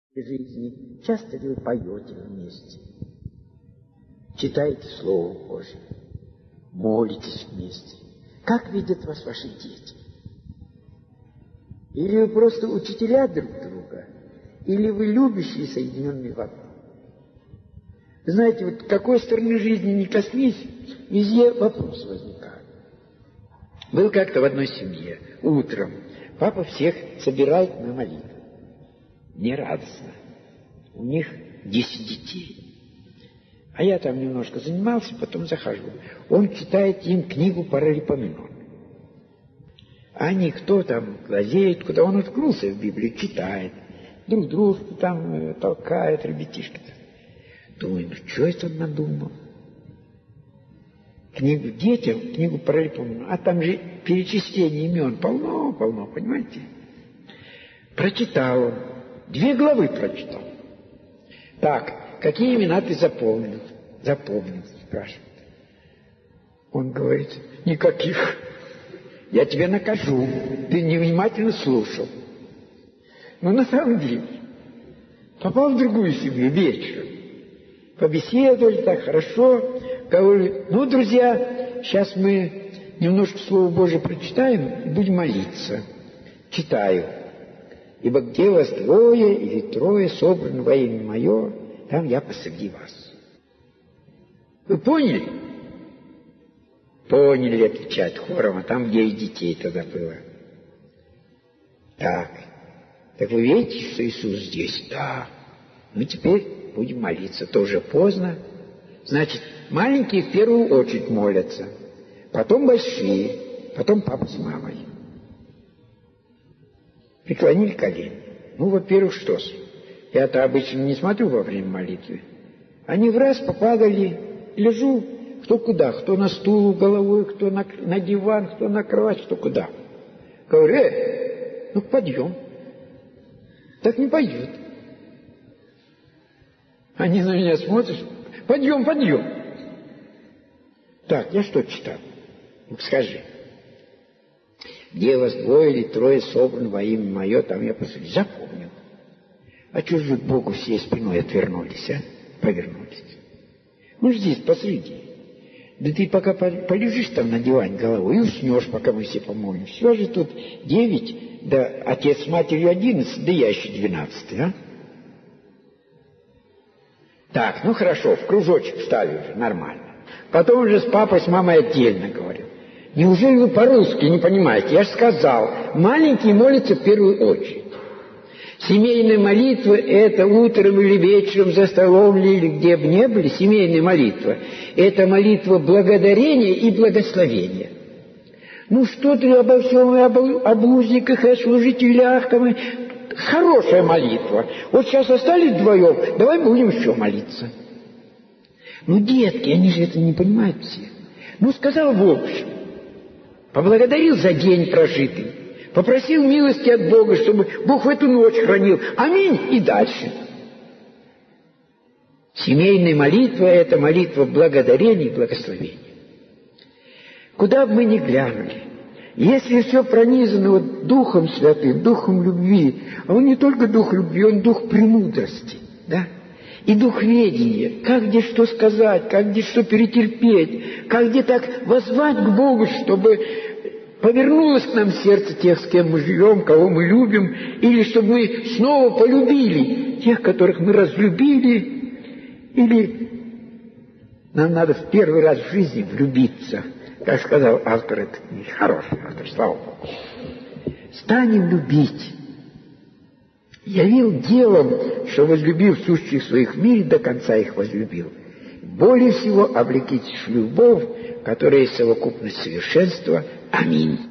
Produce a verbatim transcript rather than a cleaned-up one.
жизни часто ли вы поете вместе, читаете Слово Божие, молитесь вместе? Как видят вас ваши дети? Или вы просто учителя друг друга, или вы любящие, соединенные в одном? Знаете, вот какой стороны жизни не коснись, везде вопрос возникает. Был как-то в одной семье, утром, папа всех собирает на молитву. Мне радостно. У них десять детей. А я там немножко занимался, потом захожу. Он читает им книгу Паралипоменон. Они кто там глазеет, куда он уткнулся в Библию, читает. Друг дружку там э, толкает, ребятишки-то. Думаю, ну что это он надумал? Книгу детям, книгу Паралипоменон. А там же перечисление имен полно-полно, понимаете? Прочитал он. Две главы прочитал. Так, какие имена ты запомнил? Запомнил, спрашивает. Он говорит, никаких. Я тебя накажу. Ты невнимательно слушал. Но на самом деле попал в другую семью вечером. Побеседовали так хорошо. Говорю, ну, друзья, сейчас мы немножко Слово Божие прочитаем и будем молиться. Читаю. Ибо где вас двое или трое собраны во имя Мое, там я посреди вас. Вы поняли? Поняли, отвечает хором, а там где и детей тогда было. Так, так вы видите, что Иисус здесь? Да. Ну, теперь будем молиться. Тоже поздно. Значит, маленькие в первую очередь молятся, потом большие, потом папа с мамой. Преклонили колени. Ну, во-первых, что ж, я-то обычно не смотрю во время молитвы. Они в раз попадали, лежу, кто куда, кто на стул головой, кто на, на диван, кто на кровать, кто куда. Говорю, э, ну подъем. Так не пойдет. Они на меня смотрят, подъем, подъем. Так, я что читал? Ну, скажи. Где вас двое или трое собраны во имя Мое, там я посреди. Запомнил. А чего же вы к Богу всей спиной отвернулись, а? Повернулись. Мы же здесь посреди. Да ты пока полежишь там на диване головой и уснешь, пока мы все помолимся. Все же тут девять, да отец с матерью одиннадцать, да я еще двенадцать, а? Так, ну хорошо, в кружочек встали уже, нормально. Потом уже с папой, с мамой отдельно говорю. Неужели вы по-русски не понимаете? Я же сказал, маленькие молятся в первую очередь. Семейная молитва – это утром или вечером за столом или где бы ни были, семейная молитва – это молитва благодарения и благословения. Ну что ты обо всем, об, об узниках и о служителях, там, хорошая молитва. Вот сейчас остались вдвоем, давай будем еще молиться. Ну, детки, они же это не понимают все. Ну, сказал в общем. Поблагодарил за день прожитый. Попросил милости от Бога, чтобы Бог в эту ночь хранил. Аминь. И дальше. Семейная молитва – это молитва благодарения и благословения. Куда бы мы ни глянули, если все пронизано вот Духом Святым, Духом любви, а он не только Дух любви, он Дух премудрости, да? И дух ведения, как где что сказать, как где что перетерпеть, как где так воззвать к Богу, чтобы повернулось к нам сердце тех, с кем мы живем, кого мы любим, или чтобы мы снова полюбили тех, которых мы разлюбили, или нам надо в первый раз в жизни влюбиться, как сказал автор этой книги, хороший автор, слава Богу. Станем любить. Явил делом, что возлюбил сущих своих в мире, до конца их возлюбил. Более всего облекитесь в любовь, которая есть совокупность совершенства. Аминь.